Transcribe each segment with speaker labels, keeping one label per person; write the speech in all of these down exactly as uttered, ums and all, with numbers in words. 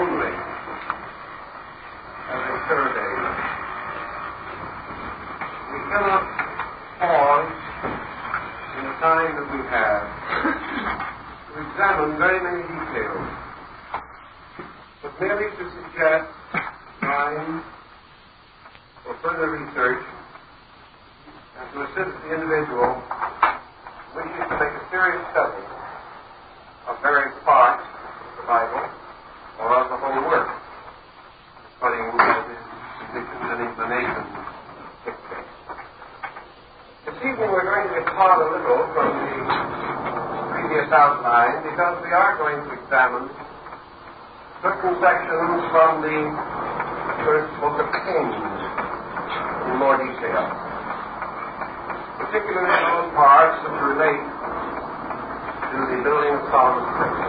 Speaker 1: only as a survey. We cannot pause in the time that we have to examine very many details, but merely to suggest time for further research and to assist the individual who wishes to make a serious study of various parts of the Bible or of the whole work, according as his conditions and inclinations dictate. This evening we're going to depart a little from the previous outline because we are going to examine certain sections from the first book of Kings in more detail, particularly those parts that relate to the building of Solomon's temple.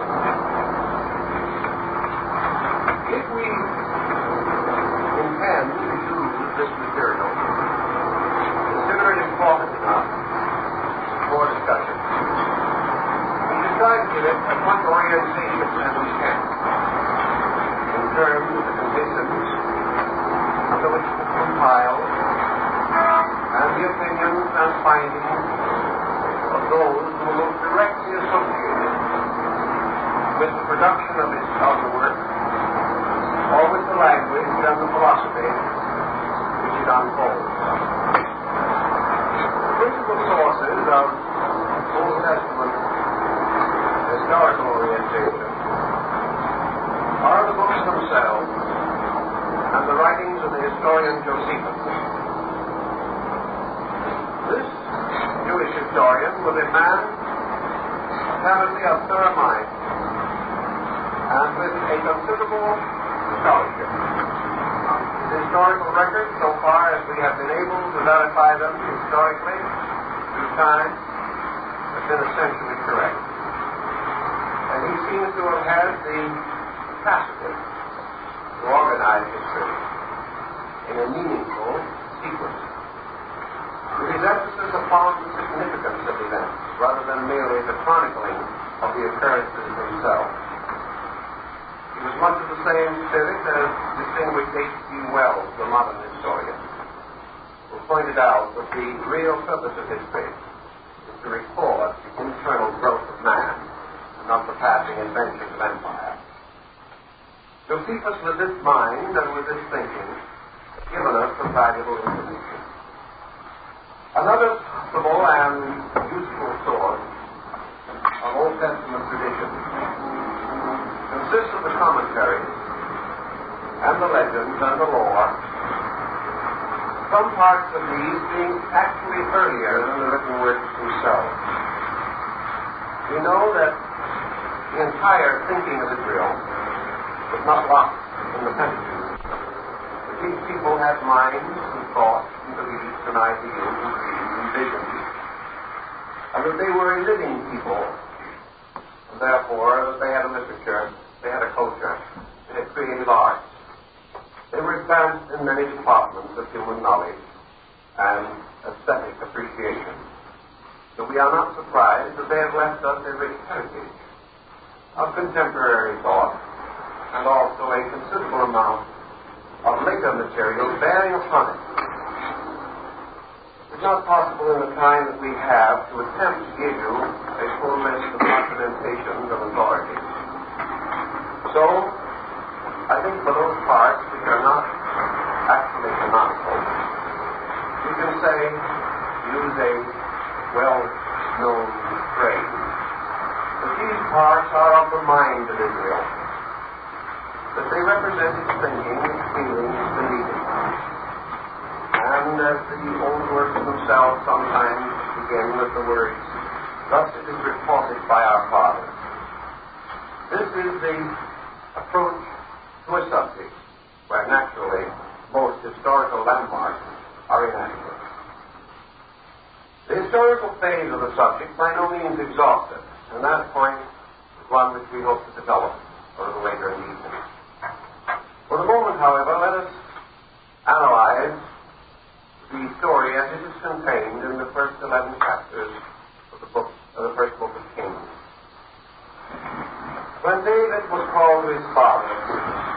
Speaker 1: If we intend to use this material, consider it important enough for discussion, we should try to give it as much orientation as we can in terms of the conditions under which it was compiled and the opinions and findings of those who were most directly associated with the production of, its, of the work or with the language and the philosophy which it unfolds. The principal sources of Old Testament historical orientation are the books themselves and the writings of the historian Josephus. This Jewish historian was a man apparently of thorough mind and with a considerable scholarship. His historical records, so far as we have been able to verify them historically through time, have been essentially correct. And he seems to have had the capacity to organize history in a meaningful sequence, with his emphasis upon the significance of events rather than merely the chronicling of the occurrences themselves. He was much of the same spirit as distinguished H G Wells, the modern historian, who pointed out that the real purpose of history is to record the internal growth of man and not the passing adventures of empire. Josephus, with this mind and with this thinking, has given us some valuable information. Another possible and useful source of Old Testament tradition consists of the commentaries and the legends and the lore, some parts of these being actually earlier than the written words themselves. We know that the entire thinking of Israel was not locked in the Pentateuch. But these people had minds and thoughts and beliefs and ideas and dreams and visions, and that they were a living people, and therefore that they had a literature, they had a culture, they had creative arts. They were advanced in many departments of human knowledge and aesthetic appreciation. So we are not surprised that they have left us a rich heritage of contemporary thought and also a considerable amount of later material bearing upon it. It's not possible in the time that we have to attempt to give you a full list of documentations of authority. So, I think for those parts which are not actually canonical, we can say, use a well-known phrase, that these parts are of the mind of Israel, that they represent its thinking, its feeling, its believing. And as the old works themselves sometimes begin with the words, thus it is reported by our fathers. This is the approach to a subject where naturally most historical landmarks are inadequate. The historical phase of the subject by no means exhausted, and that point is one which we hope to develop a little later in the evening. For the moment, however, let us analyze the story as it is contained in the first eleven chapters of the book, of the first book of Kings. When David was called to his father,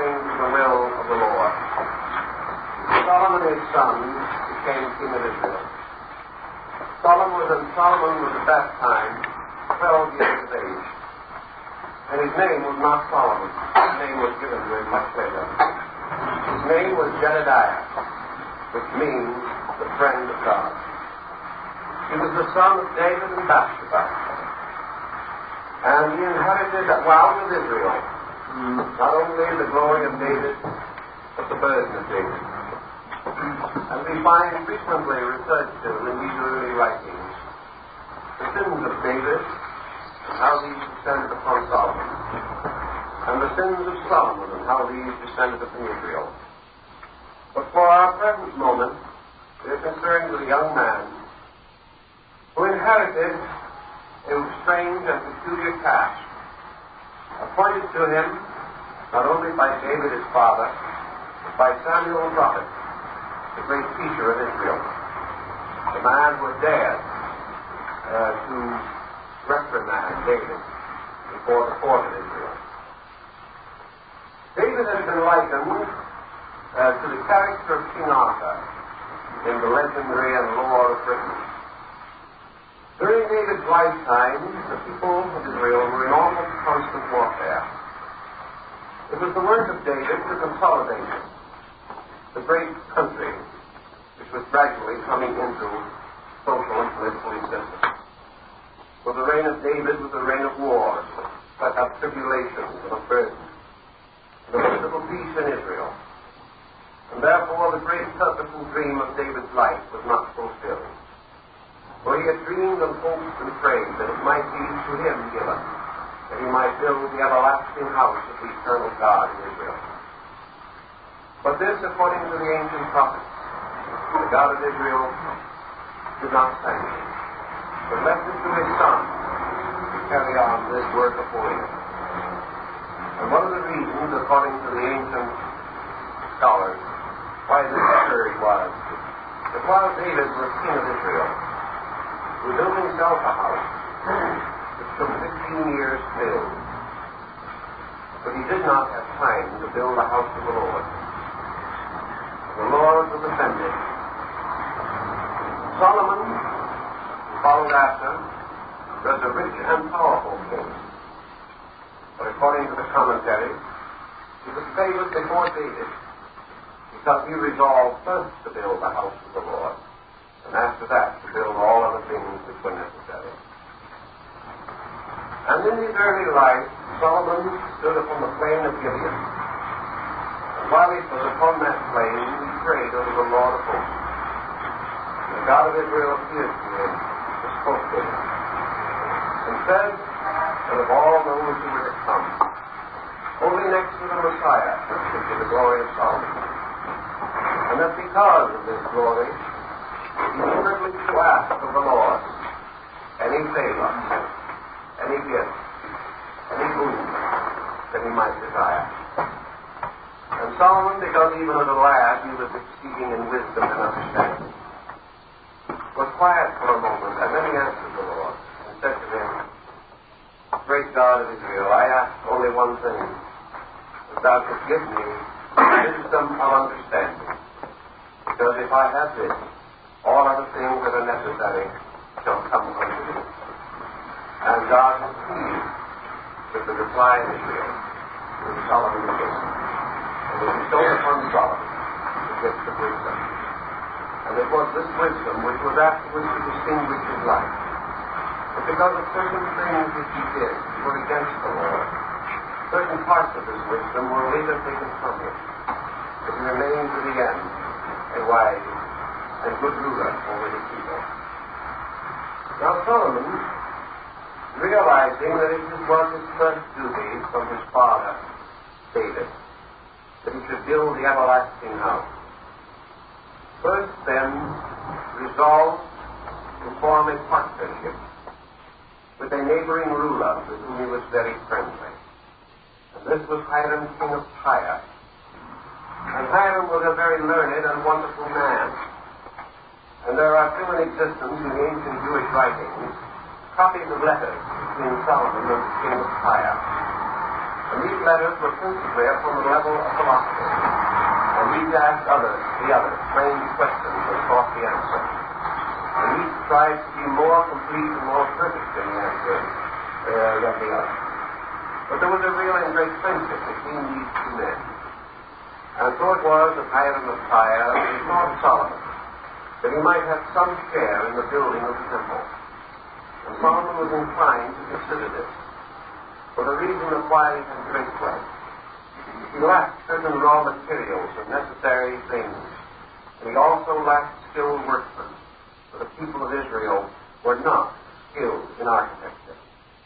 Speaker 1: according to the will of the Lord. Solomon, his son, became king of Israel. Solomon was, and Solomon was at that time twelve years of age. And his name was not Solomon. His name was given to him much later. His name was Jedediah, which means the friend of God. He was the son of David and Bathsheba. And he inherited a crown of Israel, not only the glory of David, but the burden of David. And we find frequently referred to in these early writings the sins of David, and how these descended upon Solomon, and the sins of Solomon, and how these descended upon Israel. But for our present moment, we are concerned with a young man who inherited a strange and peculiar caste, appointed to him not only by David his father, but by Samuel the prophet, the great teacher of Israel, the man who had dared uh, to reprimand David before the court of Israel. David has been likened uh, to the character of King Arthur in the legendary and lore of Britain. During David's lifetime, the people of Israel were in almost constant warfare. It was the work of David to consolidate the great country, which was gradually coming into social and political existence. For the reign of David was a reign of wars, that of tribulations and of burdens, and of political peace in Israel. And therefore the great purpose and dream of David's life was not fulfilled. For he had dreamed and hoped and prayed that it might be to him given, that he might build the everlasting house of the eternal God in Israel. But this, according to the ancient prophets, the God of Israel did not sanction, but left it to his son to carry on this work of holiness. And one of the reasons, according to the ancient scholars, why this occurred was that while David was king of Israel, he built himself a house which took fifteen years to build. But he did not have time to build the house of the Lord. The Lord was offended. Solomon, who followed after, was a rich and powerful king. But according to the commentaries, he was favored before David because he resolved first to build the house of the Lord, and after that to build all other things which were necessary. And in his early life, Solomon stood upon the plain of Gibeon. And while he was upon that plain, he prayed unto the Lord of hosts. And the God of Israel appeared to him, and spoke to him, and said that of all those who were to come, only next to the Messiah should be the glory of Solomon. And that because of this glory, he was privileged to ask of the Lord any favor, any gift, any boon that he might desire. And Solomon, because even as a lad he was exceeding in wisdom and understanding, was quiet for a moment, and then he answered the Lord and said to him, Great God of Israel, I ask only one thing, that thou should give me wisdom of understanding, because if I have this, all other things that are necessary shall come unto me. And God was pleased with the reply of Israel, which Solomon gave, and he bestowed upon Solomon the gift of wisdom. And it was this wisdom which was afterwards to distinguish his life. But because of certain things which he did which were against the Lord, certain parts of his wisdom were later taken from him, but he remained to the end a wise and good ruler over his people. Now Solomon, realizing that it was his first duty from his father, David, that he should build the everlasting house, first then resolved to form a partnership with a neighboring ruler with whom he was very friendly. And this was Hiram, king of Tyre. And Hiram was a very learned and wonderful man. And there are still in existence in the ancient Jewish writings copies of letters between Solomon and the king of Tyre. And these letters were principally upon the level of philosophy, and each asked others, the others, strange questions and sought the answer. And each tried to be more complete and more perfect in the answer uh, than the other. But there was a real and great friendship between these two men. And so it was that Hiram of Tyre besought Solomon that he might have some share in the building of the temple. And Solomon was inclined to consider this, for the reason of why he had great wealth. He lacked certain raw materials and necessary things, and he also lacked skilled workmen, for the people of Israel were not skilled in architecture.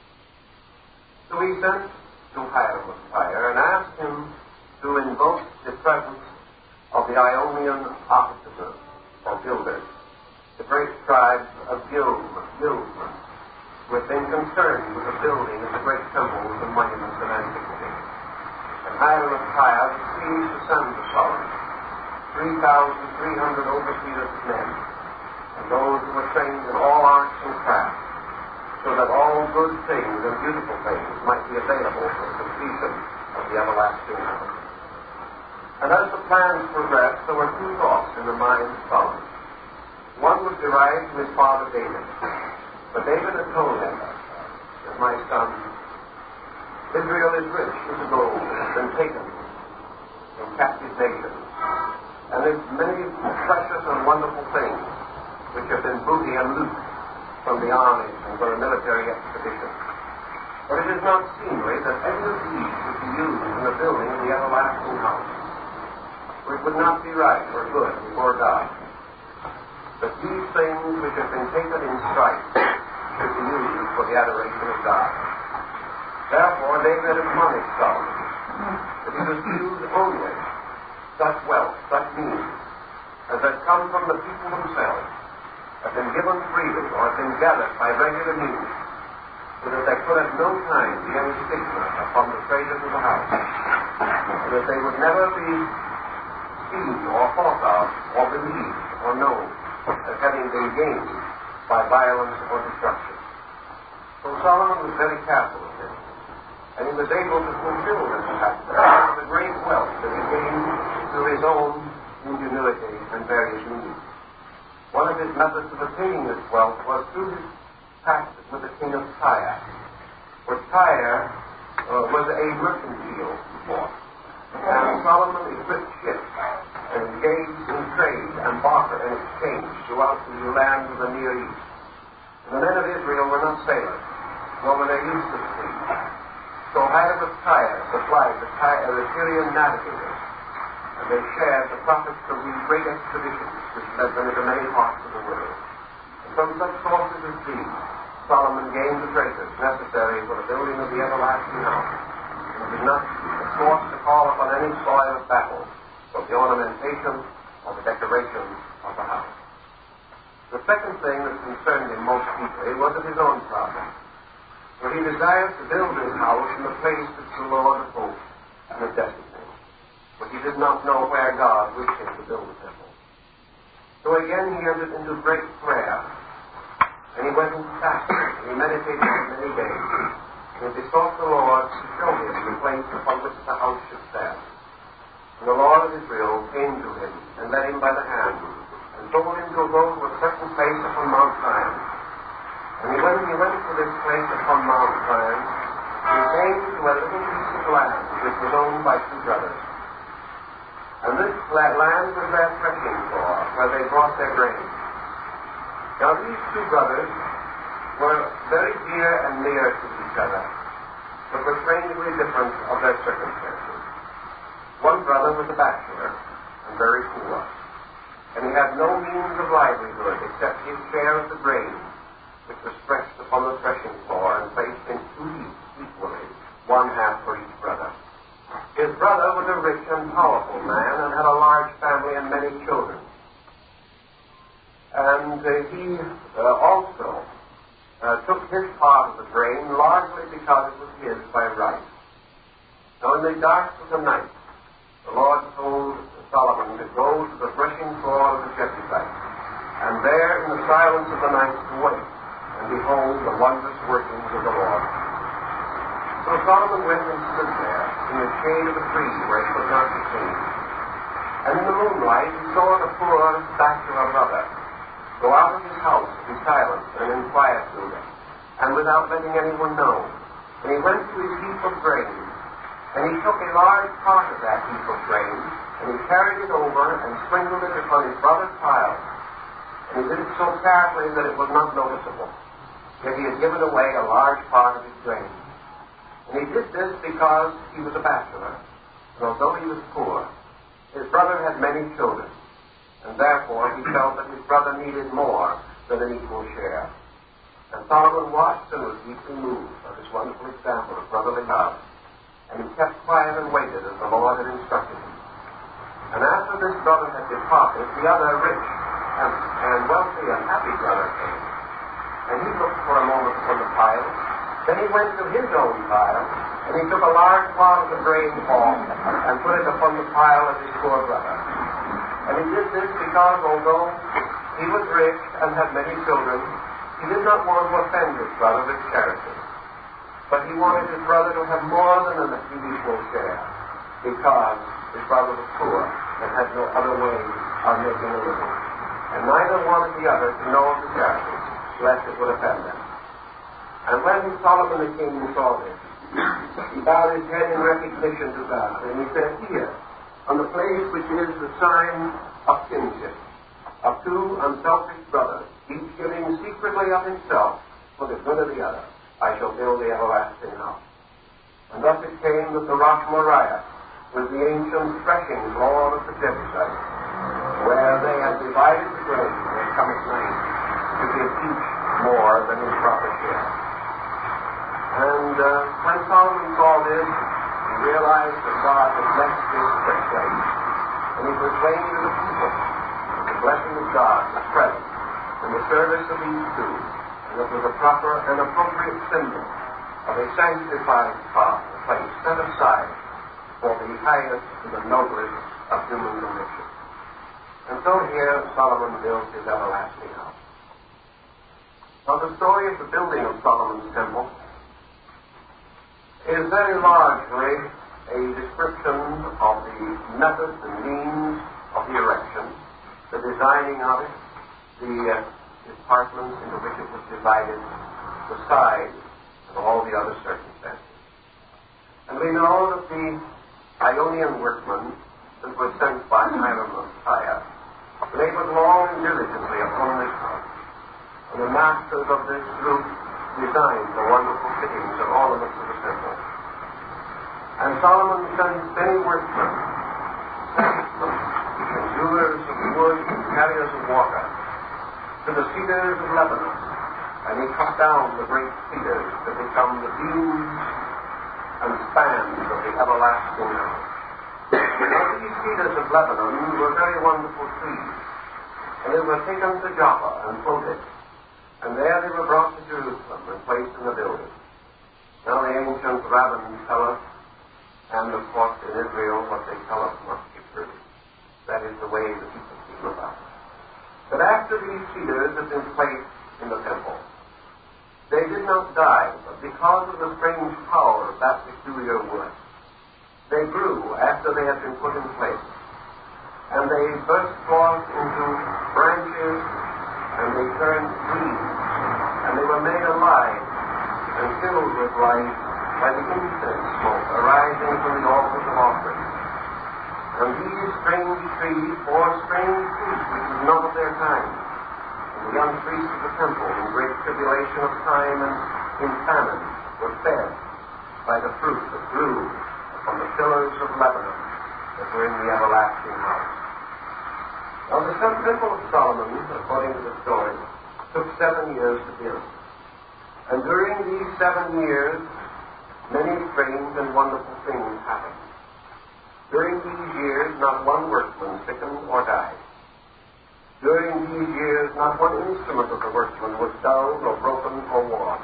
Speaker 1: So he sent to Hiram of Tyre and asked him to invoke the presence of the Ionian artificers, or builders, the great tribes of Gilm, Gilman, who had been concerned with the building of the great temples and monuments of antiquity. And Hiram of Tyre was pleased to send to Solomon three thousand three hundred overseers of men, and those who were trained in all arts and crafts, so that all good things and beautiful things might be available for the completion of the everlasting house. And as the plans progressed, there were two thoughts in the mind of Solomon. One was derived from his father David. But David had told him that, my son, Israel is rich with the gold that has been taken from captive nations, and there's many precious and wonderful things which have been booty and loot from the armies and for a military expedition. But it is not seemly that any of these should be used in the building of the everlasting house. For it would not be right or good before God that these things which have been taken in strife should be used for the adoration of God. Therefore, David admonished Solomon that he was to use only such wealth, such means, as had come from the people themselves, have been given freely, or have been gathered by regular means, so that there could at no time be any stigma upon the treasures of the house, and that they would never be seen or thought of or believed or known as having been gained by violence or destruction. So Solomon was very careful of this, and he was able to fulfill this task because of the great wealth that he gained through his own ingenuity and various means. One of his methods of attaining this wealth was through his pacts with the king of Tyre, for Tyre uh, was a merchant field before. And Solomon equipped ships and engaged in trade and barter and exchange throughout the land of the Near East. And the men of Israel were not sailors, nor were they used to the sea. So Hiram of Tyre supplied the, Tyre, the Syrian navigators, and they shared the profits from these great expeditions which led them into many parts of the world. And from such sources as these, Solomon gained the treasures necessary for the building of the everlasting house, and did not force to call upon any soil of battle for the ornamentation or the decoration of the house. The second thing that concerned him most deeply was of his own project, for he desired to build his house in the place which the Lord of hosts had designated, but he did not know where God wished him to build the temple. So again he entered into great prayer, and he went into fasting, and he meditated for many days, and he besought the Lord to show him the place upon which the house should stand. And the Lord of Israel came to him and led him by the hand, and told him to go to a certain place upon Mount Zion. And he, when he went to this place upon Mount Zion, he came to a little piece of land which was owned by two brothers. And this land was their threshing floor, where they brought their grain. Now these two brothers were very dear and near to each other, but were strangely different of their circumstances. One brother was a bachelor and very poor, and he had no means of livelihood except his share of the grain, which was stretched upon the threshing floor and placed in two heaps equally, one half for each brother. His brother was a rich and powerful man and had a large family and many children. And uh, he uh, also uh, took his part of the grain largely because it was his by right. Now in the dark of the night, the Lord told Solomon to go to the threshing floor of the Jebusites, and there in the silence of the night to wait and behold the wondrous workings of the Lord. So Solomon went and stood there in shade of a tree where he could not be seen. And in the moonlight he saw the poor bachelor brother go out of his house in silence and in quietude, and without letting anyone know. And he went to his heap of grain, and he took a large part of that heap of grain, and he carried it over and sprinkled it upon his brother's pile. And he did it so carefully that it was not noticeable. Yet he had given away a large part of his grain. And he did this because he was a bachelor, and although he was poor, his brother had many children, and therefore he felt that his brother needed more than an equal share. And Solomon watched and was deeply moved by this wonderful example of brotherly love, and he kept quiet and waited as the Lord had instructed him. And after this brother had departed, the other rich and, and wealthy and happy brother came. And he looked for a moment upon the pile. Then he went to his own pile, and he took a large part of the grain off and put it upon the pile of his poor brother. And he did this because, although he was rich and had many children, he did not want to offend his brother with charity. But he wanted his brother to have more than an equal share, because his brother was poor and had no other way of making a living. And neither wanted the other to know of the charity, lest it would offend them. And when Solomon the king saw this, he bowed his head in recognition to God, and he said, "Here, on the place which is the sign of kinship, of two unselfish brothers, each giving secretly of himself for the good of the other, I shall build the everlasting house." And thus it came that the rock Moriah was the ancient threshing floor of the Jebusites, where they had divided the grain that cometh night, to give each more than his proper share. And uh, when Solomon saw this, he realized that God had blessed this great place, and he proclaimed to the people that the blessing of God was present in the service of these two, and it was a proper and appropriate symbol of a sanctified place set aside for the highest and the noblest of human condition. And so here Solomon built his everlasting house. Now the story of the building of Solomon's temple is very largely a description of the method and means of the erection, the designing of it, the uh, departments into which it was divided, the size, and all the other circumstances. And we know that the Ionian workmen that were sent by Hiram of Tyre labored long and diligently upon this house, and the masters of this group designed the wonderful fittings and ornaments of the temple. And Solomon sent many workmen, craftsmen, and hewers of wood and carriers of water to the cedars of Lebanon, and he cut down the great cedars to become the beams and spans of the everlasting house. Now these cedars of Lebanon were very wonderful trees, and they were taken to Joppa and floated, and there they were brought to Jerusalem and placed in the building. Now the ancient rabbins tell us, and of course in Israel what they tell us must be true. That is the way the people feel about it. But after these cedars had been placed in the temple, they did not die, but because of the strange power of that peculiar wood, they grew after they had been put in place. And they burst forth into branches, and they turned leaves, and they were made alive and filled with life by the incense smoke arising from the altars of offering. And these strange trees bore strange fruit which was not of their kind. And the young priests of the temple, in great tribulation of time and in famine, were fed by the fruit that grew upon the pillars of Lebanon that were in the everlasting house. Now the temple of Solomon, according to the story, took seven years to build. And during these seven years, many strange and wonderful things happened. During these years, not one workman sickened or died. During these years, not one instrument of the workman was dulled or broken or worn.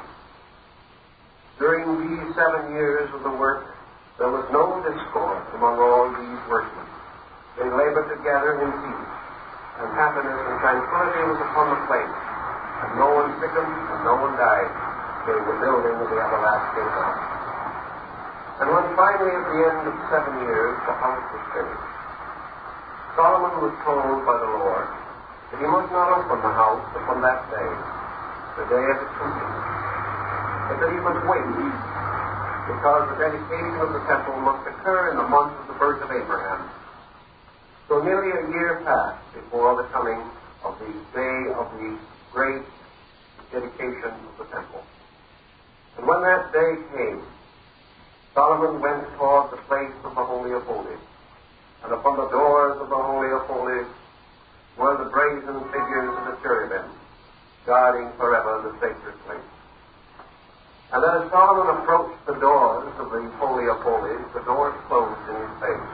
Speaker 1: During these seven years of the work, there was no discord among all these workmen. They labored together in peace, and happiness and tranquility was upon the place, and no one sickened and no one died during the building of the everlasting house. And when finally at the end of seven years the house was finished, Solomon was told by the Lord that he must not open the house upon that day, the day of its completion, but that he must wait, because the dedication of the temple must occur in the month of the birth of Abraham. So nearly a year passed before the coming of the day of the great dedication of the temple. And when that day came, Solomon went toward the place of the Holy of Holies, and upon the doors of the Holy of Holies were the brazen figures of the cherubim, guarding forever the sacred place. And as Solomon approached the doors of the Holy of Holies, the doors closed in his face.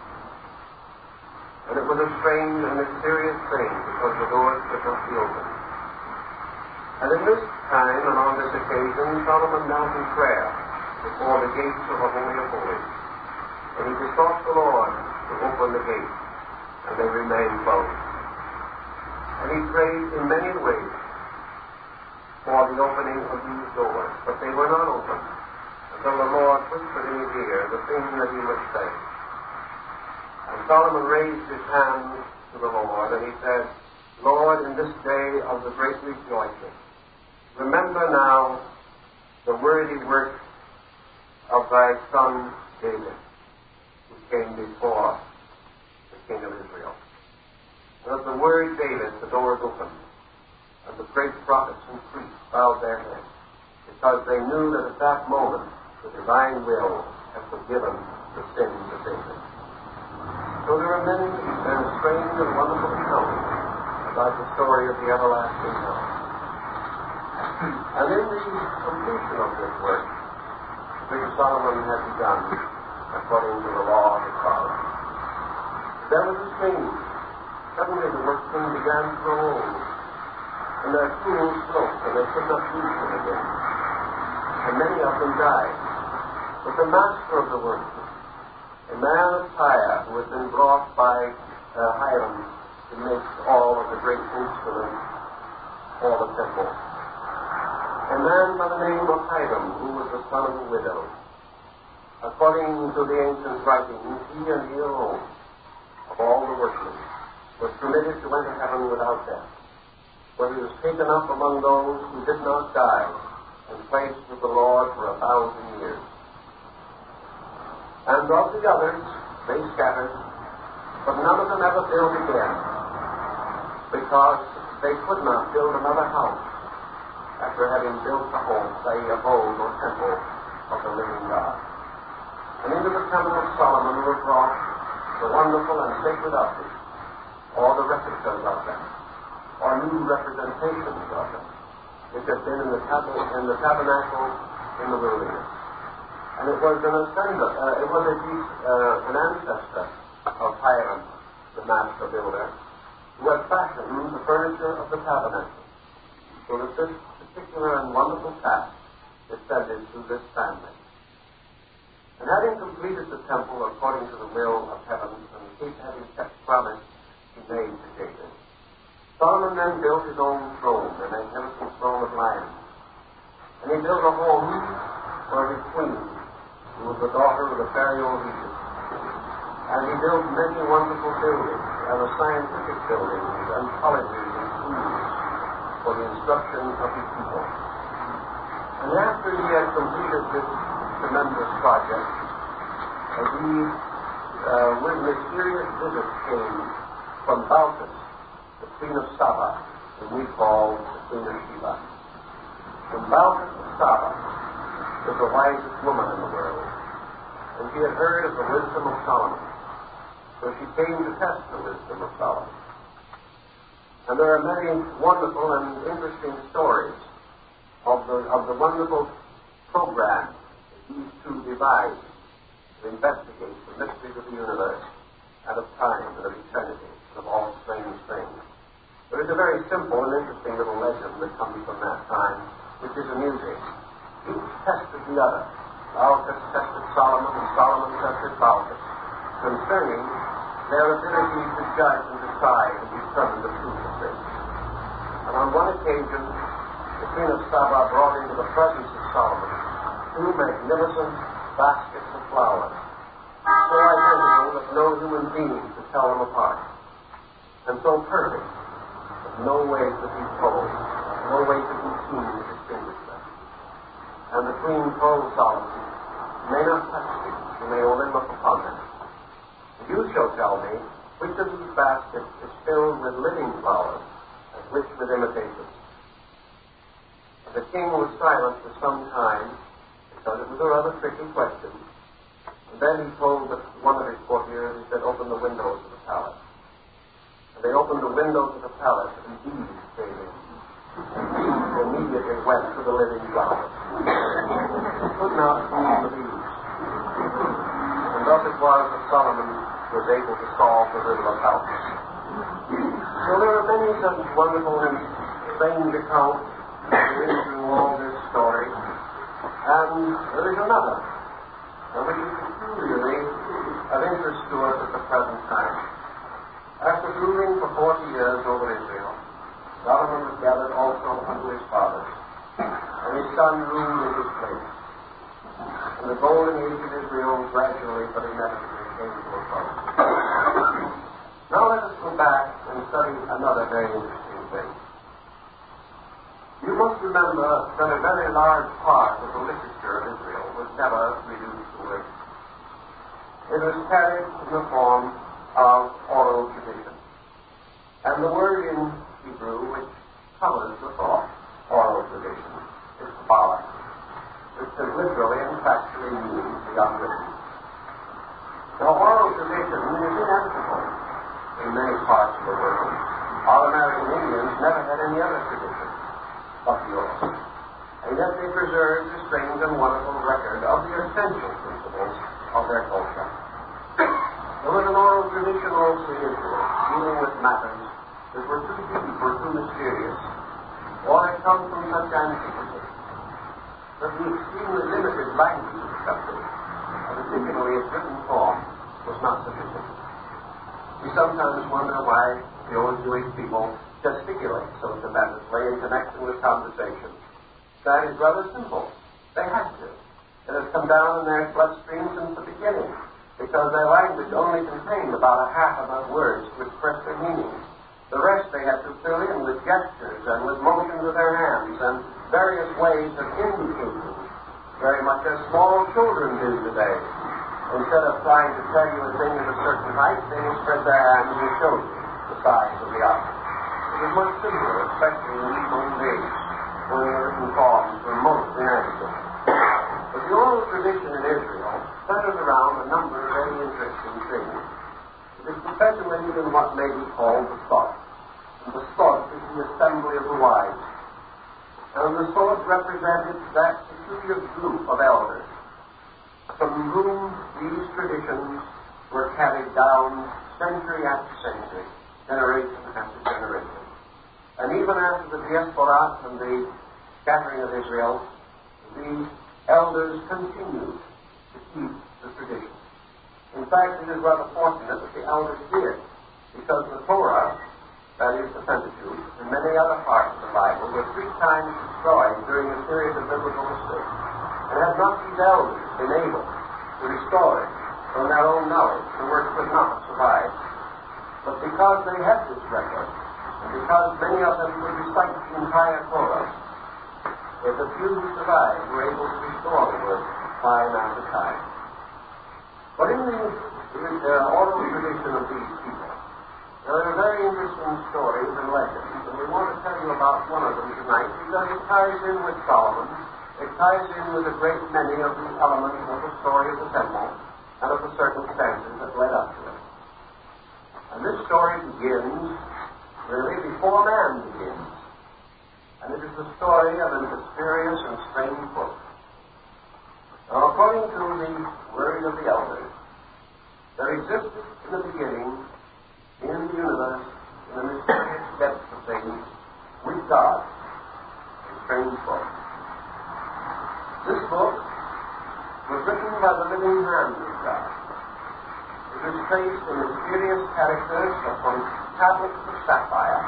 Speaker 1: And it was a strange and mysterious thing, because the doors could not be opened. And in this time, and on this occasion, Solomon knelt in prayer before the gates of the Holy of Holies. And he besought the Lord to open the gates, and they remained closed. And he prayed in many ways for the opening of these doors, but they were not opened until the Lord whispered in his ear the thing that he must say. And Solomon raised his hands to the Lord, and he said, Lord, in this day of the great rejoicing, remember now the worthy work of thy son David, who came before the king of Israel. And at the word David, the doors opened, and the great prophets and priests bowed their heads, because they knew that at that moment the divine will had forgiven the sins of David. So there are many uh, strange and wonderful accounts about the story of the everlasting house. And in the completion of this work, which Solomon had begun according to the law of his father, there was a change. Suddenly the workmen began to grow old, and their tools broke, and they could not use them again. And many of them died. But the master of the workmen, a man of Tyre, who had been brought by uh, Hiram to make all of the great instruments for the temple, a man by the name of Hiram, who was the son of a widow. According to the ancient writings, he and he alone, of all the workmen, was permitted to enter heaven without death, for he was taken up among those who did not die and placed with the Lord for a thousand years. And of the others, they scattered, but none of them ever built again, because they could not build another house after having built the home, the abode or temple of the living God. And into the temple of Solomon were brought the wonderful and sacred objects, or the replicas of them, or new representations of them, which had been in the, tab- in the tabernacle in the wilderness. And it was an ascendant, uh, it was a, uh, an ancestor of Hiram, the master builder, who had fashioned the furniture of the tabernacle, so that this particular and wonderful task descended to this family. And having completed the temple according to the will of heaven, and having kept promise he made to David, Solomon then built his own throne, the magnificent throne of lion. And he built a home for his queen, who was the daughter of the Pharaoh of Egypt. And he built many wonderful buildings, and the scientific buildings, and colleges and schools for the instruction of his people. And after he had completed this tremendous project, and he, uh, with mysterious visits, came from Balkis, the Queen of Saba, whom we call the Queen of Sheba. From Balkis of Saba was the wisest woman in the world, and she had heard of the wisdom of Solomon, so she came to test the wisdom of Solomon. And there are many wonderful and interesting stories of the, of the wonderful program that these two devised to investigate the mysteries of the universe and of time and of eternity and of all strange things. There is a very simple and interesting little legend that comes from that time, which is amusing. Each tested the other. Balkis tested Solomon, and Solomon tested Balkis, concerning their ability to judge and decide and determine the truth of things. And on one occasion, the Queen of Saba brought into the presence of Solomon two magnificent baskets of flowers, so identical that no human being could tell them apart, and so perfect that no way could be told, no way could be seen to distinguish them. And the queen told Solomon, "You may not touch these, you may only look upon them. And you shall tell me which of these baskets is filled with living flowers, and which with imitations." And the king was silent for some time, because it was a rather tricky question. And then he told one of his courtiers, he said, "Open the windows of the palace." And they opened the windows of the palace, and bees came in. And bees immediately went to the living flowers. They could not fool the bees. And thus it was that Solomon was able to solve the riddle of Alpha. So there are many such wonderful and strange accounts in all this story. And there is another, which is peculiarly of interest to us at the present time. After ruling for forty years over Israel, Solomon was gathered also unto his fathers, and his son ruled in his place. And the golden age of Israel gradually but inevitably came to a close. Now let us go back and study another very interesting thing. You must remember that a very large part of the literature of Israel was never reduced to words. It was carried in the form of oral tradition. And the word in Hebrew which covers the thought, oral tradition, is Kabbalah, which can literally and factually mean the unwritten. Now, oral tradition is inevitable in many parts of the world. Our American Indians never had any other tradition but the oral. And yet they preserved a strange and wonderful record of the essential principles of their culture. There was an oral tradition also in Israel, dealing with matters that were too deep or too mysterious, or had come from such antiquity, that the extremely limited language of the country, and particularly its written form, was not sufficient. We sometimes wonder why the old Jewish people gesticulate so tremendously in connection with conversation. That is rather simple. They had to. It has come down in their bloodstream since the beginning, because their language only contained about a half of those words to express their meaning. The rest they had to fill in with gestures and with motions of their hands and various ways of indicating, very much as small children do today. Instead of trying to tell you a thing at a certain height, they will spread their hands and show you the size of the object. It was much simpler, especially in these old days, when the written forms were most inadequate. But the oral tradition in Israel centers around a number of very interesting things. It is perpetuated in what may be called the thought. And the thought is the assembly of the wise. And the thought represented that peculiar group of elders from whom these traditions were carried down century after century, generation after generation. And even after the diaspora and the scattering of Israel, the elders continued to keep the tradition. In fact, it is rather fortunate that the elders did, because the Torah, that is the Pentateuch, and many other parts of the Bible were three times destroyed during a period of biblical history. And had not these elders been able to restore it from their own knowledge, the work could not have survived. But because they had this record, and because many of them could recite the entire Torah, if the few who survived were able to restore the work time after time. But in the, in the oral tradition of these people, there are very interesting stories and legends, and we want to tell you about one of them tonight because it ties in with Solomon. It ties in with a great many of the elements of the story of the temple and of the circumstances that led up to it. And this story begins really before man begins. And it is the story of a mysterious and strange book. Now, according to the word of the elders, there existed in the beginning, in the universe, in the mysterious depths of things, with God, a strange book. This book was written by the living hand of God. It was traced in mysterious characters upon tablets of sapphire.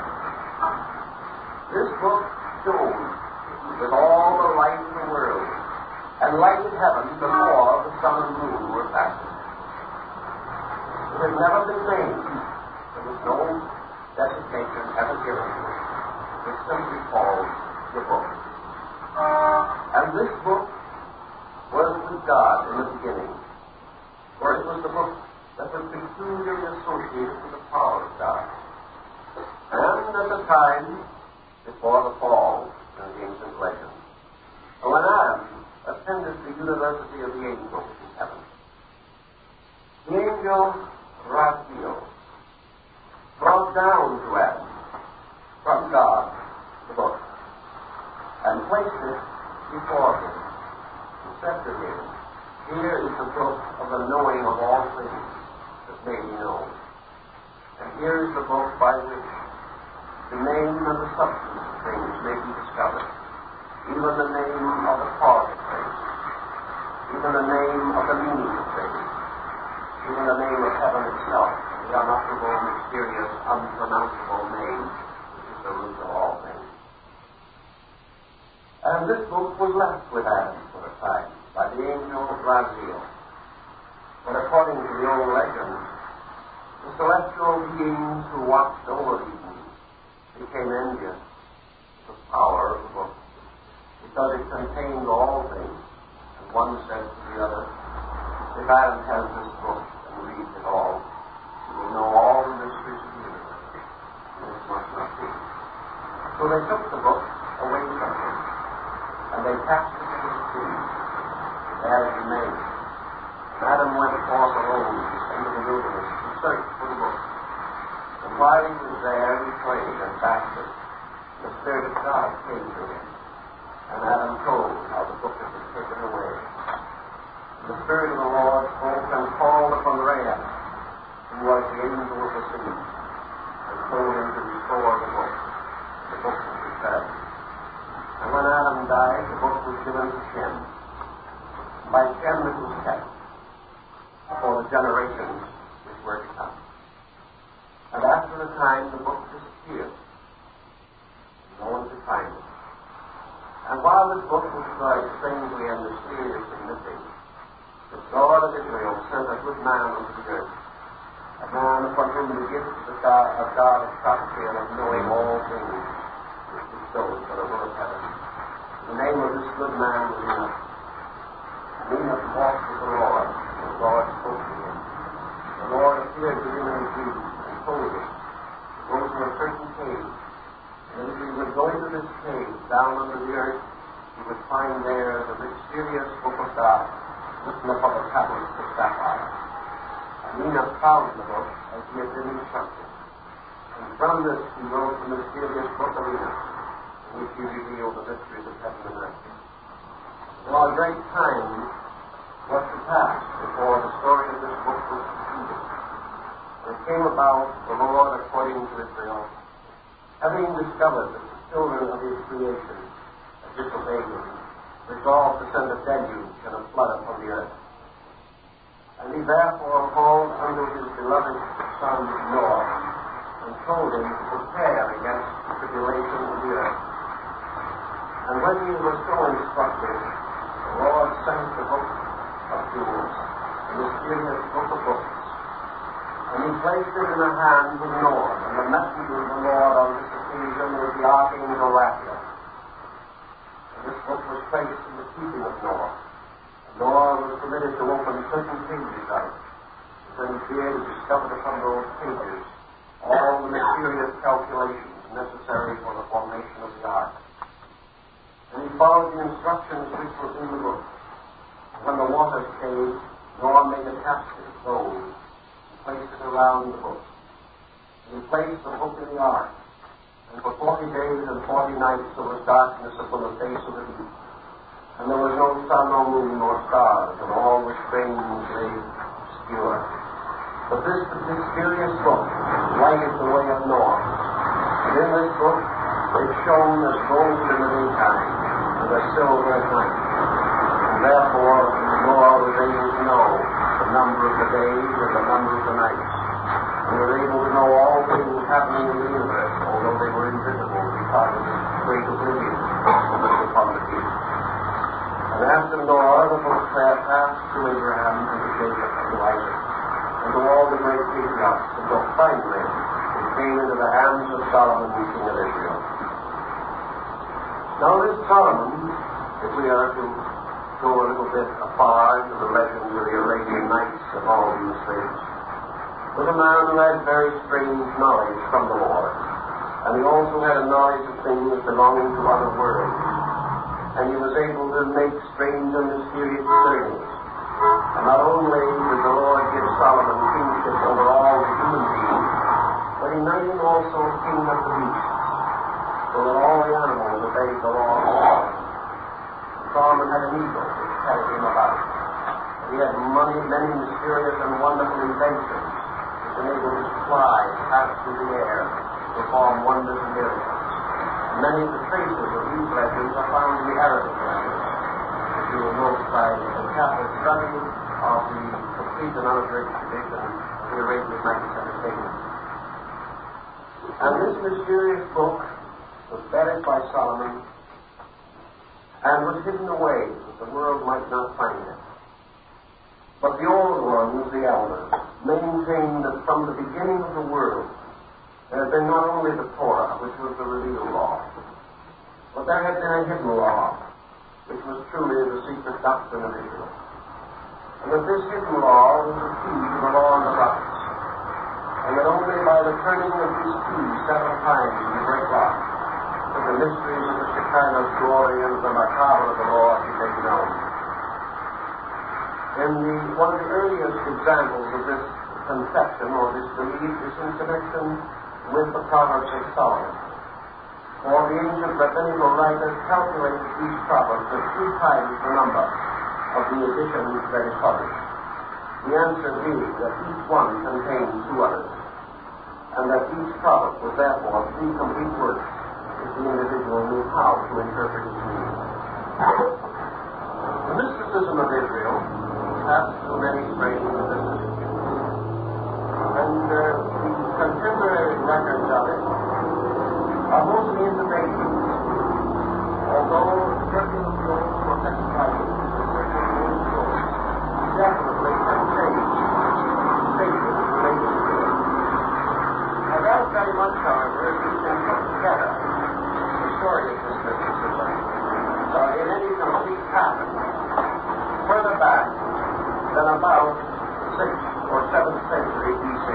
Speaker 1: This book shone with all the light of the world and lighted heaven before the sun and moon were fashioned. It has never been named. There was no designation ever given to it. It's simply called the book. And this book was with God in the beginning, for it was the book that was peculiarly associated with the power of God. And at the time before the fall in the ancient legend, when Adam attended the university of the angels in heaven, the angel Raphael brought down to Adam from God the book and placed it before him and said to him, "Here is the book of the knowing of all things that may be known. And here is the book by which the name and the substance of things may be discovered, even the name of the cause of things, even the name of the meaning of things, even the name of heaven itself, the unutterable, mysterious, unpronounceable name, which is the root of all things." And this book was left with Adam for a time by the angel Raphael. But according to the old legend, the celestial beings who watched over Eden became envious of the power of the book, because it contained all things. And one said to the other, "If Adam has this book and reads it all, he will know all the mysteries of the universe, and this must not be." So they took the book away from him, and they cast it into the sea, and there it remained. Adam went forth alone into the wilderness to search for the book. And while he was there, he prayed and fasted. The Spirit of God came to him, and Adam told how the book had been taken away. And the Spirit of the Lord spoke and called upon Rahab, who was the angel of the sea, and told him to restore the book. The book was returned. And when Adam died, the book was given to Shem. By Shem it was kept for the generations which were to come. And after a time, the book disappeared. No one could find it. And while this book was destroyed strangely and mysteriously missing, the Lord of Israel sent a good man unto the earth, a man upon whom the gift of God of, God of prophecy and of knowing all things was bestowed for the will of heaven. The name of this good man was Enoch. And Enoch walked with the Lord, and the Lord spoke to him. The Lord appeared to him in a dream, told him to go to a certain cave, and if he would go into this cave down under the earth, he would find there the mysterious book of God written upon the tablets of sapphire. And Enoch found the book as he had been instructed, and from this he wrote the mysterious book of Enoch, in which he revealed the mysteries of heaven and earth. Now a great time was to pass before the story of this book was completed. It came about, the Lord, according to Israel, having discovered that the children of his creation had disobeyed him, resolved to send a deluge and a flood upon the earth. And he therefore called unto his beloved son Noah, and told him to prepare against the tribulation of the earth. And when he was so instructed, the Lord sent the book of jewels, the mysterious book of books, and he placed it in the hands of Noah, and the messenger of the Lord on this occasion was the archangel Raphael. And this book was placed in the keeping of Noah. And Noah was permitted to open certain pages of it. And when he did, he discovered upon those pages all the mysterious calculations necessary for the formation of the ark. And he followed the instructions which were in the book. And when the waters came, Noah made a casket of gold, placed it around the book. And he placed the book in the ark. And for forty days and forty nights there was darkness upon the face of the deep. And there was no sun, nor moon, nor stars, and all the strange lay obscure. But this mysterious book lighted the way of Noah. And in this book it shone as gold in the daytime, and as silver at night. And therefore Noah was able to know the number of the days and the number of the nights, and was able to know all things happening in the universe, although they were invisible because of the great oblivion that was upon the deep. And after Noah,
Speaker 2: prayer passed to Abraham and to Jacob and to Isaac, and to all the great patriarchs, until finally it came into the hands of Solomon, king of Israel. Now this Solomon, if we are to go a little bit afar into the legends of the Arabian Nights and all these things, was a man who had very strange knowledge from the Lord. And he also had a knowledge of things belonging to other worlds. And he was able to make strange and mysterious journeys. And not only did the Lord give Solomon kingship over all the human beings, but he made him also king of the beasts, so that all the animals obeyed the law of God. Solomon had an eagle which carried him about. He had many, many mysterious and wonderful inventions which enabled him to fly, pass through the air, perform wonders and miracles. Many of the traces of these legends are found in the Arabic language, as you will note by the careful study of the complete and unabridged tradition of the Arabian Nights entertainment. And this mysterious book was buried by Solomon and was hidden away that the world might not find it. But the old ones, the elders, maintained that from the beginning of the world there had been not only the Torah, which was the revealed law, but there had been a hidden law, which was truly the secret doctrine of Israel. And that this hidden law was the key to the law and the prophets. And that only by the turning of these keys several times in the great lock could the mysteries of the Shekinah's glory and the macabre of the law be made known. In the, one of the earliest examples of this conception or this belief is in connection with the Proverbs of Solomon. For the ancient rabbinical writers calculated these proverbs at three times the number of the editions that is published. The answer being that each one contains two others, and that each proverb was therefore three complete works if the individual knew how to interpret its meaning. The mysticism of Israel passed through many strange vicissitudes, and uh, the contemporary records of it are mostly in the basis, although certain of the old prophetic writings and certain of the old stories definitely contain statements related to it. Now that very much, however, if you can put together the story of this mysticism uh, in any complete pattern further back than about sixth or seventh century B C.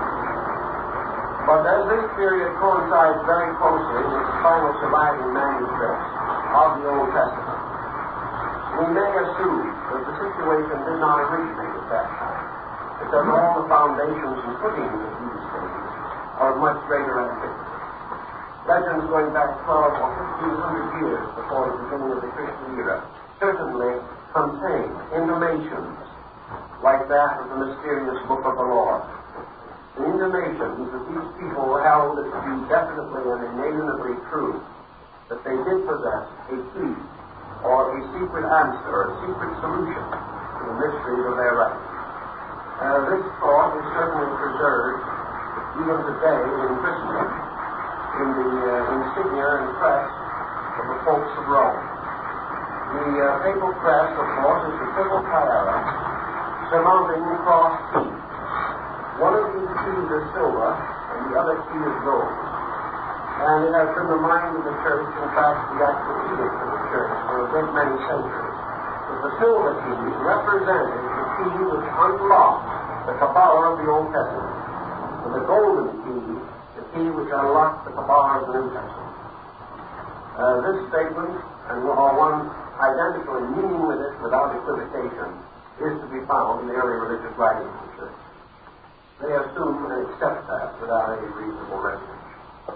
Speaker 2: But as this period coincides very closely with the final surviving manuscripts of the Old Testament, we may assume that the situation did not originate at that time, because all the foundations and footings of these things are of much greater antiquity. Legends going back twelve or fifteen hundred years before the beginning of the Christian era certainly contain intimations like that of the mysterious book of the Lord. The intimations that these people held it to be definitely and inalienably true, that they did possess a key or a secret answer or a secret solution to the mysteries of their life. Uh, this thought is certainly preserved even today in Christendom in the uh, insignia and crest of the popes of Rome. The uh, papal crest, of course, is the triple tiara surmounting the cross key. One of these keys is silver, and the other key is gold. And it has been the mind of the church, in fact, the actual edict of the church for a great many centuries, that the silver key represented the key which unlocked the Kabbalah of the Old Testament, and the golden key, the key which unlocked the Kabbalah of the New Testament. Uh, this statement, and or one identical in meaning with it without equivocation, is to be found in the early religious writings of the church. They assume and accept that without any reasonable reservation.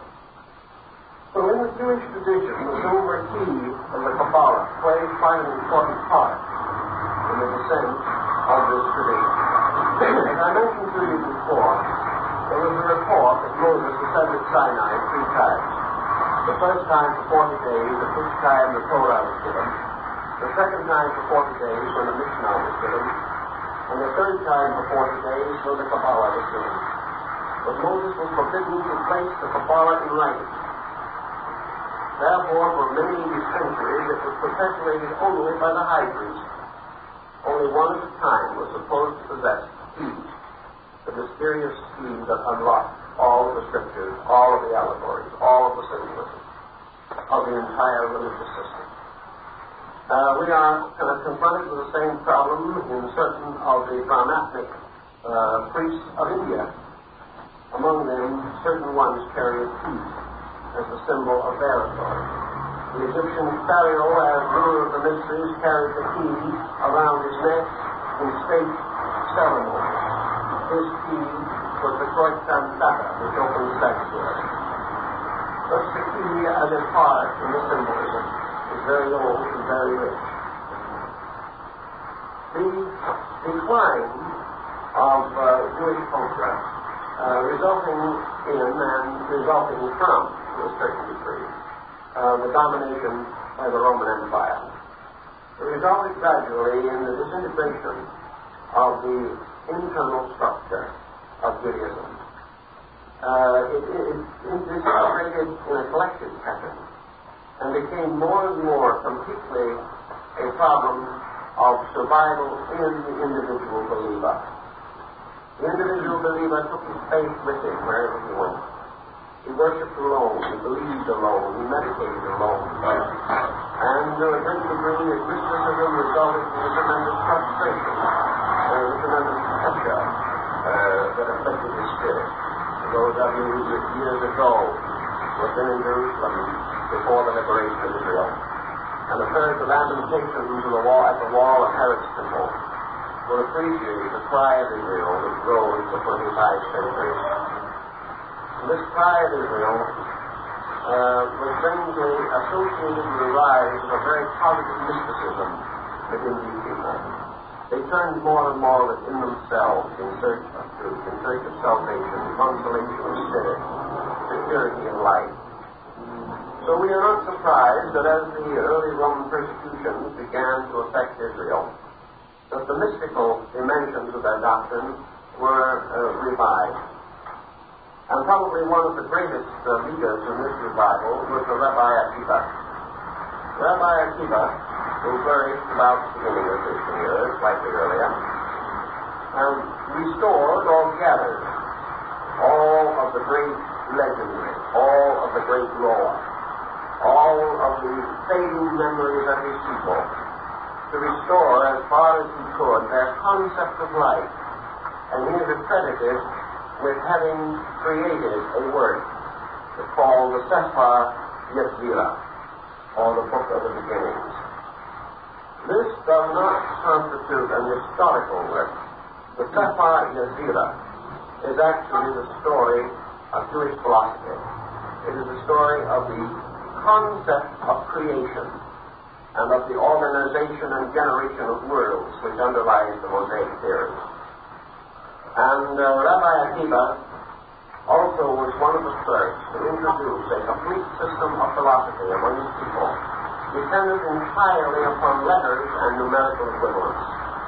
Speaker 2: So in the Jewish tradition, the silver key of the Kabbalah plays quite an important part in the descent of this tradition. As I mentioned to you before, there was a report that Moses ascended Sinai three times. The first time for forty days, at which time the Torah was given. The second time for forty days, when the Mishnah was given. And the third time for forty days, when the Kabbalah was given. But Moses was forbidden to place the Kabbalah in writing. Therefore, for many centuries, it was perpetuated only by the high priest. only one at a time was supposed to possess keys, the mysterious keys that unlocked all of the scriptures, all of the allegories, all of the symbolism of the entire religious system. Uh, we are kind of confronted with the same problem in certain of the Brahmanic uh, priests of India. Among them, certain ones carry a key as a symbol of their authority. The Egyptian pharaoh, as ruler of the mysteries, carried the key around his neck in state ceremony. His key was the Kroit-Samsata, which opens sanctuary. Thus the key as a part in the symbolism is very old and very rich. The decline of uh, Jewish culture uh, resulting in and resulting from, to a certain degree, uh, the domination by the Roman Empire, resulted gradually in the disintegration of the internal structure of Judaism. Uh, it, it, it disintegrated in a collective pattern and became more and more completely a problem of survival in the individual believer. The individual believer took his faith with him wherever he went. He worshipped alone, he believed alone, he meditated alone. And to a great degree, his mysticism resulted in a tremendous frustration, uh, a tremendous pressure uh, that affected his spirit. Those of you who years ago were been in Jerusalem before the liberation of Israel, and have heard the lamentations of the wall, at the wall of Herod's temple, will appreciate the cry of Israel that rose for twenty-five centuries. And this cry of Israel uh, was strangely associated with the rise of a very positive mysticism within these people. They turned more and more within themselves in search of truth, in search of salvation, consolation of spirit, security of life. So we are not surprised that as the early Roman persecutions began to affect Israel, that the mystical dimensions of their doctrine were uh, revived. And probably one of the greatest uh, leaders in this revival was the Rabbi Akiva. Rabbi Akiva, who flourished about the beginning of this year, slightly earlier, and restored or gathered all of the great legendary, all of the great lore, all of the fading memories of his people, to restore as far as he could their concept of life. And he is accredited with having created a work called the Sefer Yetzirah, or the Book of the Beginnings. This does not constitute an historical work. The Sefer Yetzirah is actually the story of Jewish philosophy. It is the story of the concept of creation and of the organization and generation of worlds which underlies the Mosaic theory. And uh, Rabbi Akiva also was one of the first to introduce a complete system of philosophy among his people, dependent entirely upon letters and numerical equivalents.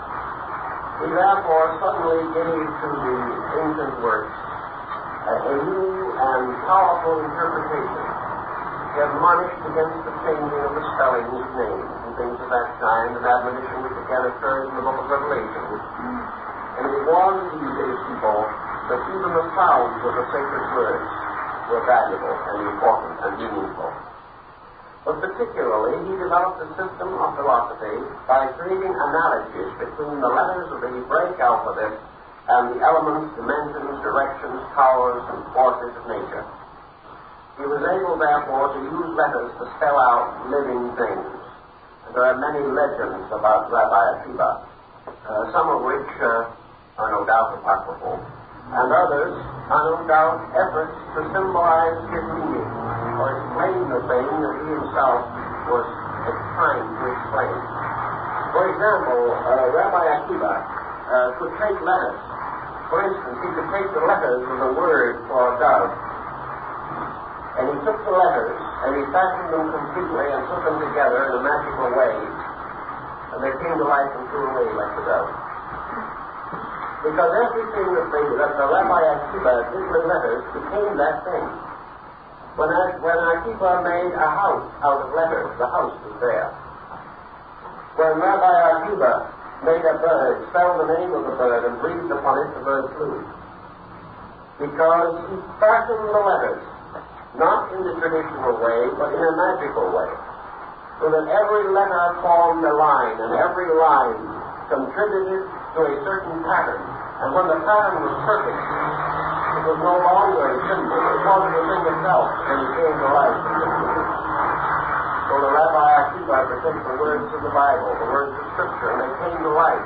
Speaker 2: He therefore suddenly gave to the ancient works a, a new and powerful interpretation. He admonished against the changing of the spellings of names and things of that kind, an admonition which again occurs in the book of Revelation. And he warned these people that even the sounds of the sacred words were valuable and important and meaningful. But particularly, he developed a system of philosophy by creating analogies between the letters of the Hebraic alphabet and the elements, dimensions, directions, powers, and forces of nature. He was able, therefore, to use letters to spell out living things. And there are many legends about Rabbi Akiva, uh, some of which uh, are no doubt apocryphal, and others are no doubt efforts to symbolize his meaning or explain the thing that he himself was trying to explain. For example, uh, Rabbi Akiva uh, could take letters. For instance, he could take the letters of the word for dove, and he took the letters and he fashioned them completely and put them together in a magical way, and they came to life and flew away like the dove. Because everything that, they, that the Rabbi Akiva did with letters became that thing. When, I, when Akiva made a house out of letters, the house was there. When Rabbi Akiva made a bird, spelled the name of the bird, and breathed upon it, the bird flew. Because he fashioned the letters, not in the traditional way, but in a magical way, so that every letter formed a line, and every line contributed to a certain pattern. And when the pattern was perfect, it was no longer a symbol, it wasn't a thing itself, and it came to life. So the Rabbi Akiva could take the words of the Bible, the words of Scripture, and they came to life.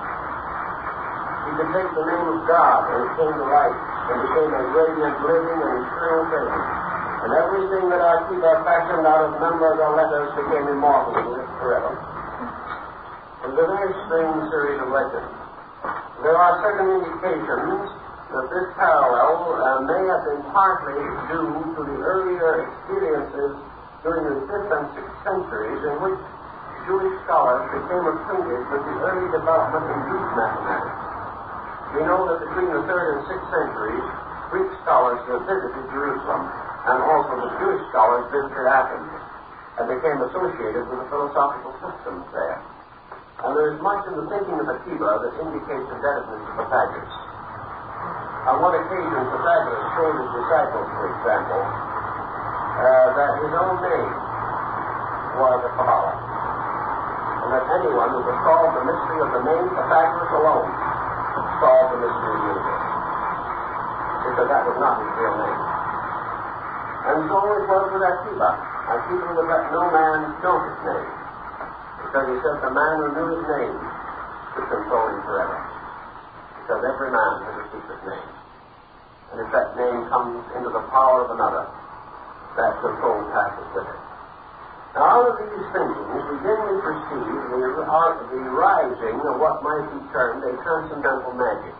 Speaker 2: He could take the name of God, and it came to life, and became a radiant, living, and eternal thing. And everything that Akiva fashioned out of numbers or letters became immortal and lived forever. It was a very strange series of legends. There are certain indications that this parallel uh, may have been partly due to the earlier experiences during the fifth and sixth centuries in which Jewish scholars became acquainted with the early development in Greek mathematics. We know that between the third and sixth centuries, Greek scholars visited Jerusalem, and also the Jewish scholars visited Athens and became associated with the philosophical systems there. And there is much in the thinking of Akiva that indicates indebtedness to Pythagoras. On one occasion, Pythagoras told his disciples, for example, uh, that his own name was a Kabbalah, and that anyone who could solve the mystery of the name Pythagoras alone solved the mystery of the universe, because that was not his real name. And so it was with Akiva. Akiva would let no man know his name, because he said the man who knew his name could control him forever, because every man has a secret name. And if that name comes into the power of another, that control passes with it. Now, out of these thinkings, we dimly perceive the, uh, the rising of what might be termed a transcendental magic.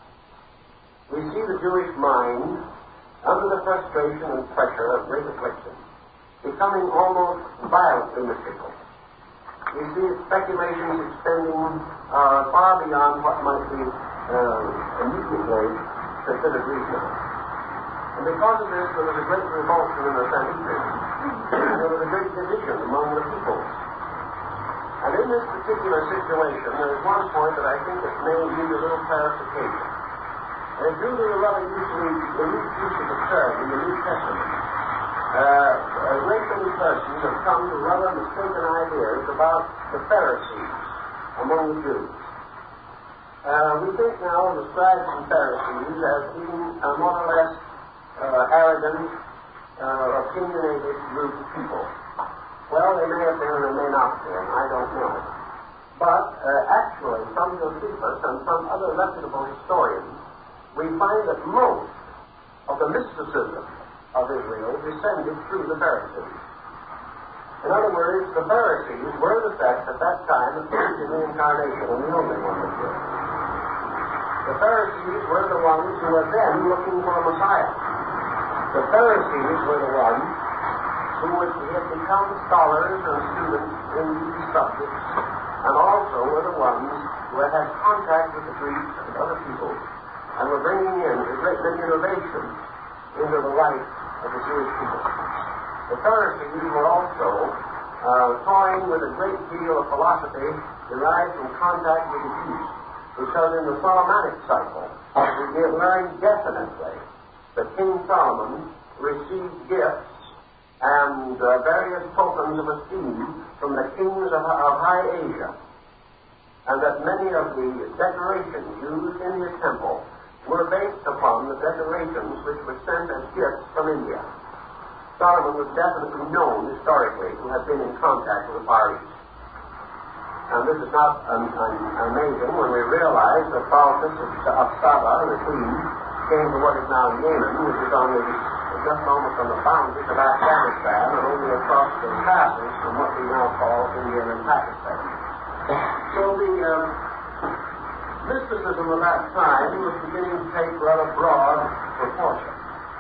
Speaker 2: We see the Jewish mind, under the frustration and pressure of great affliction, becoming almost violently mystical. We see its speculations extending uh, far beyond what might be uh, immediately considered reasonable. And because of this, there was a great revulsion in the Sanhedrin. There was a great division among the people. And in this particular situation, there is one point that I think it may need a little clarification. And it's due to the rather usually the loose use of the term in the New Testament. Uh, a great many persons have come to rather mistaken ideas about the Pharisees among the Jews. Uh, we think now of the scribes and Pharisees as being uh, more or less uh, arrogant, uh, opinionated group of people. Well, they may have been or they may not have been, I don't know. But uh, actually, from Josephus and some other reputable historians, we find that most of the mysticism of Israel descended through the Pharisees. In other words, the Pharisees were the sect at that time that believed in the Incarnation, and the only one that did. The Pharisees were the ones who were then looking for a Messiah. The Pharisees were the ones who would have become scholars and students in these subjects, and also were the ones who had had contact with the Greeks and other people, and were bringing in a great many innovations into the life of the Jewish people. The Pharisees were also uh, toying with a great deal of philosophy derived from contact with the East, because in the Solomonic cycle, we have learned definitely that King Solomon received gifts and uh, various tokens of esteem from the kings of, of High Asia, and that many of the decorations used in his temple were based upon the decorations which were sent as gifts from India. Solomon was definitely known historically to have been in contact with the Far East. And this is not um, um, amazing when we realize that Balthus of Saba, the queen, came to what is now Yemen, which is on the, just almost on the boundaries of Afghanistan, and only across the passes from what we now call India and Pakistan. So the um, mysticism of that time was beginning to take rather broad proportions.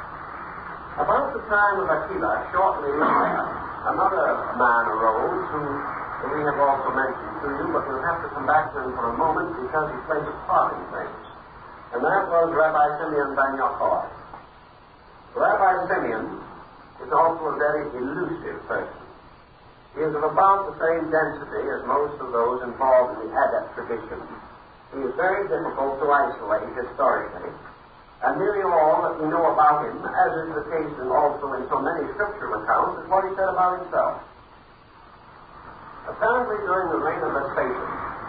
Speaker 2: About the time of Akiva, shortly later, another man arose who we have also mentioned to you, but we'll have to come back to him for a moment because he plays a part in things. And that was Rabbi Simeon ben Yochai. Rabbi Simeon is also a very elusive person. He is of about the same density as most of those involved in the adept tradition. He is very difficult to isolate historically, and nearly all that we know about him, as is the case in also in so many scriptural accounts, is what he said about himself. Apparently during the reign of Vespasian,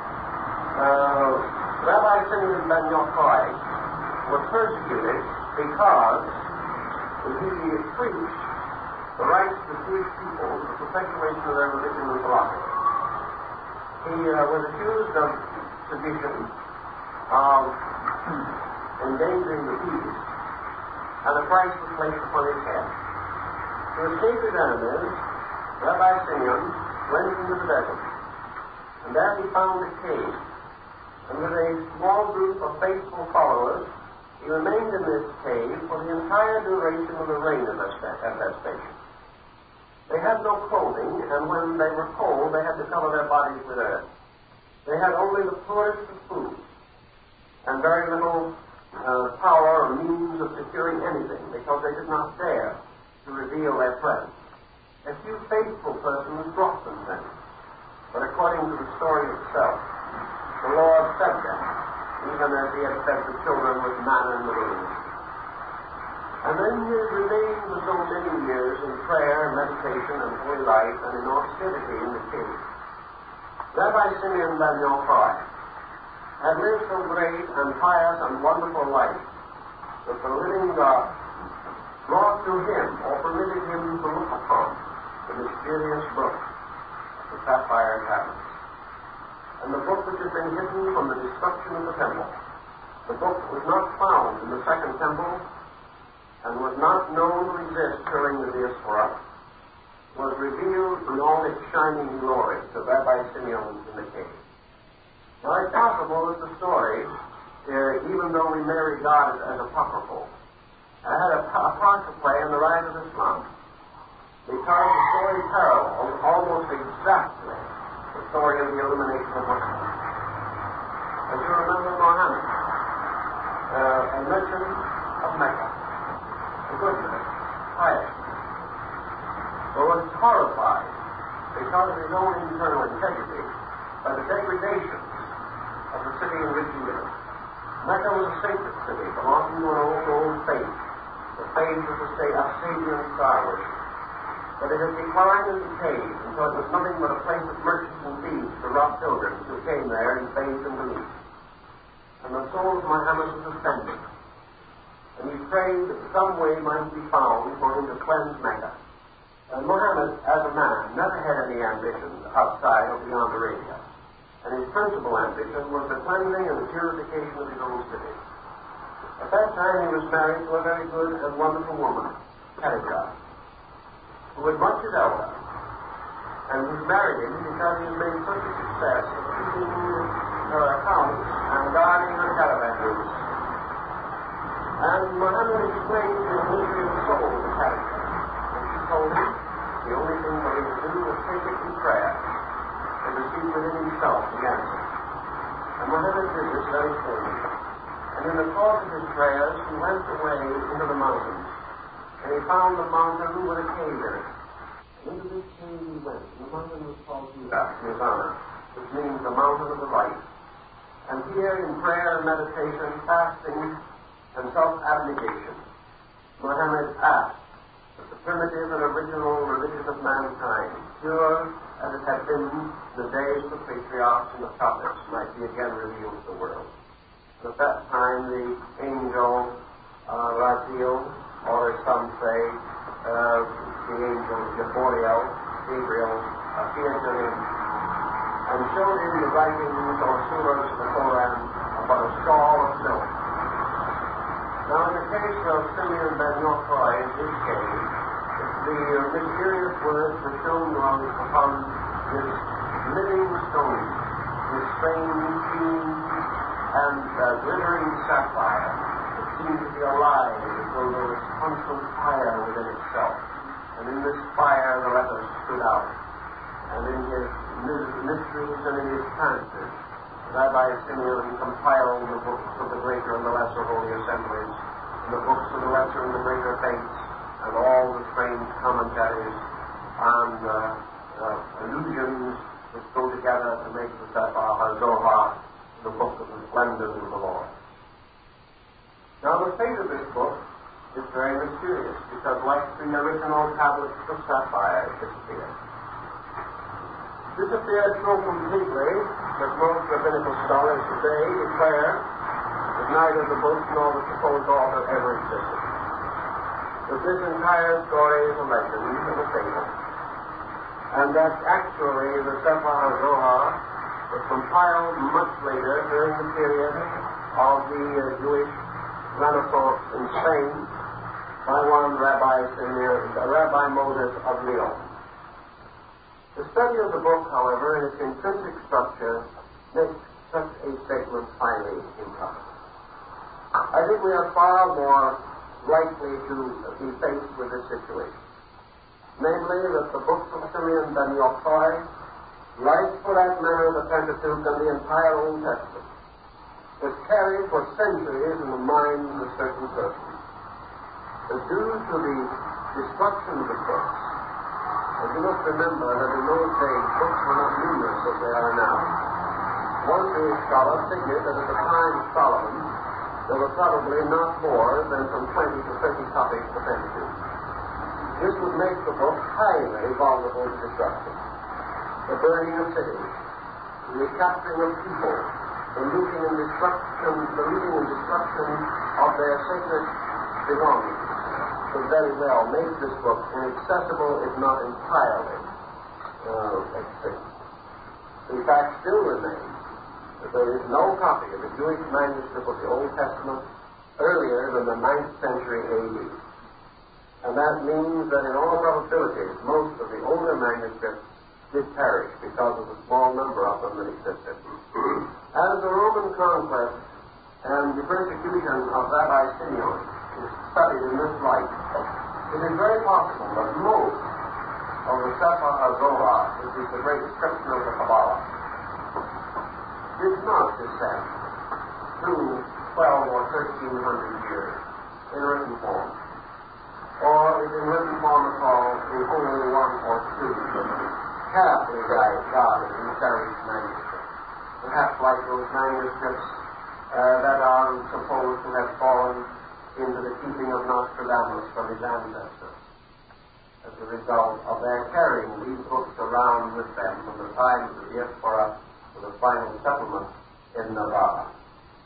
Speaker 2: uh, Rabbi Simeon ben Yochai was persecuted because he preached the rights of the Jewish people to the perpetuation of their religion and philosophy. He uh, was accused of sedition, of endangering the peace, and a price was placed upon his head. To escape his enemies, Rabbi Simeon went into the desert, and there he found a cave, and with a small group of faithful followers, he remained in this cave for the entire duration of the reign of Vespasian. They had no clothing, and when they were cold, they had to cover their bodies with earth. They had only the poorest of food, and very little uh, power or means of securing anything, because they did not dare to reveal their presence. A few faithful persons brought them things, but according to the story itself, the Lord fed them, even as he had fed the children with manna in the wilderness. And then he remained for so many years in prayer, meditation, and holy life, and in austerity in the cave. Rabbi Simeon ben Yochai had lived so great and pious and wonderful life that the living God brought to him, or permitted him to look upon, the mysterious book of the sapphire tablets. And the book which had been hidden from the destruction of the temple. The book was not found in the second temple, and was not known to exist during the diaspora, was revealed in all its shining glory to Rabbi Simeon in the cave. Now, it's possible that the story, uh, even though we may regard it as apocryphal, had a, a part to play in the rise of Islam, because the story parallels almost exactly the story of the illumination of Muhammad. As you remember, Muhammad, uh, a merchant of Mecca, a good man, pious, but was horrified because of his own internal integrity by the degradation of the city in which he lived. Mecca was a sacred city belonging to an old, old faith, the faith of the state of Sabian star worship. But it had declined and decayed until it was nothing but a place of merchants and thieves to rob pilgrims who came there in faith and belief. And the soul of Muhammad was offended, and he prayed that some way might be found for him to cleanse Mecca. And Muhammad, as a man, never had any ambitions outside or beyond Arabia, and his principal ambition was the cleansing and the purification of his own city. At that time he was married to a very good and wonderful woman, Khadijah, who had much his elder, and he married him because he had made such a success of keeping her accounts and guarding her caravan routes. And Muhammad explained the mystery of the soul to Khadijah, and she told him the only thing for him to do was take it in prayer and receive within himself the answer. And Muhammad did this very thing. And in the course of his prayers, he went away into the mountains. And he found a mountain with a cave in it. And into this cave he went. And the mountain was called Hira, in his honor, which means the mountain of the light. And here, in prayer and meditation, fasting, and self-abnegation, Muhammad asked that the primitive and original religion of mankind, pure as it had been in the days of the patriarchs and the prophets, might be again revealed to the world. And at that time, the angel uh, Raziel, or as some say, uh, the angel Gabriel, Gabriel appeared to him and showed him the writings or surahs of the Quran upon a shawl of silk. Now, in the case of Simeon ben Yochai, in his case, the mysterious words were shown upon this living stone, this strange, keen, and uh, glittering sapphire that seemed to be alive as though there was constant fire within itself. And in this fire the letters stood out. And in his mysteries and in his trances, Rabbi Simeon compiled the books of the greater and the lesser holy assemblies, and the books of the lesser and the greater faiths, and all the strange commentaries on uh, uh, uh, allusions which go together to make the Sefer HaZohar the book of the splendors of the Lord. Now, the fate of this book is very mysterious, because like the original tablets of sapphire, it disappeared. Disappeared so completely that most rabbinical scholars today declare that neither the book nor the supposed author ever existed. That this entire story is a legend and a fable, and that actually the Sefer HaZohar was compiled much later during the period of the uh, Jewish Renaissance in Spain by one Rabbi Simeon, uh, Rabbi Moses of Lyon. The study of the book, however, in its intrinsic structure, makes such a statement highly improper. I think we are far more likely to be faced with this situation. Namely, that the books of Simeon ben Yochai, like for that matter the Pentateuch and the entire Old Testament, was carried for centuries in the minds of certain persons. But due to the destruction of the books, and you must remember that in those days books were not numerous as they are now. One Jewish scholar figured that at the time of Solomon, there were probably not more than from twenty to thirty copies of the Pentateuch. This would make the book highly vulnerable to destruction. The burning of cities, the recapturing of people, the looting and destruction, the looting and destruction of their sacred belongings could very well make this book inaccessible, if not entirely uh, extinct. The fact still remains that there is no copy of the Jewish manuscript of the Old Testament earlier than the ninth century A D. And that means that in all probability, most of the older manuscripts did perish because of the small number of them that existed. As the Roman conquest and the persecution of Rabbi Simeon is studied in this light, it is very possible that most of the Sefer HaZohar, which is the great description of the Kabbalah, did not descend through twelve or thirteen hundred years in written form, or if in written form at all, in only one or two carefully guarded and cherished manuscripts. Perhaps like those manuscripts uh, that are supposed to have fallen into the keeping of Nostradamus from his ancestors, as a result of their carrying these books around with them from the time of the diaspora to the final settlement in Navarre.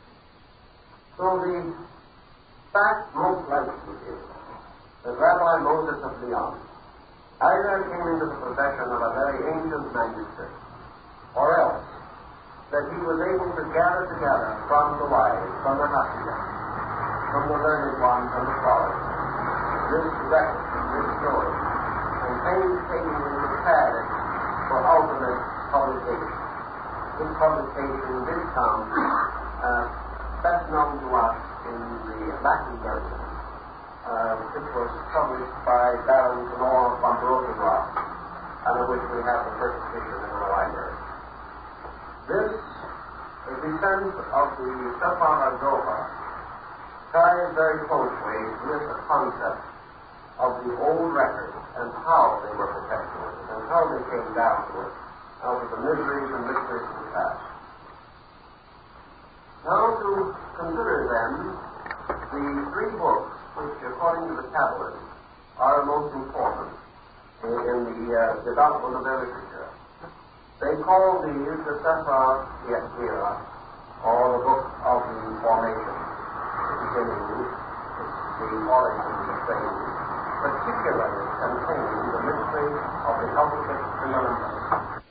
Speaker 2: So the fact most likely is that Rabbi Moses of Lyon either came into the possession of a very ancient manuscript, or else that he was able to gather together from the wise, from the Hafizah, from the learned ones and the scholars, this record, this story, and painstakingly prepared it for ultimate publication. This publication did come uh, best known to us in the Latin version, uh, which was published by Baron Knorr von Rosenrock, and of which we have the first edition in our library. This the descent of the Sefer HaZohar ties very closely with the concept of the old records and how they were perpetuated and how they came down to us out of the miseries and mysteries of the past. Now to consider then the three books which, according to the Kabbalists, are most important in, in the uh, development of their literature. They call these the Sefer Yetzirah, or the Book of the Formation, the beginning, the origins of things, particularly containing the mystery of the ultimate triumvirate.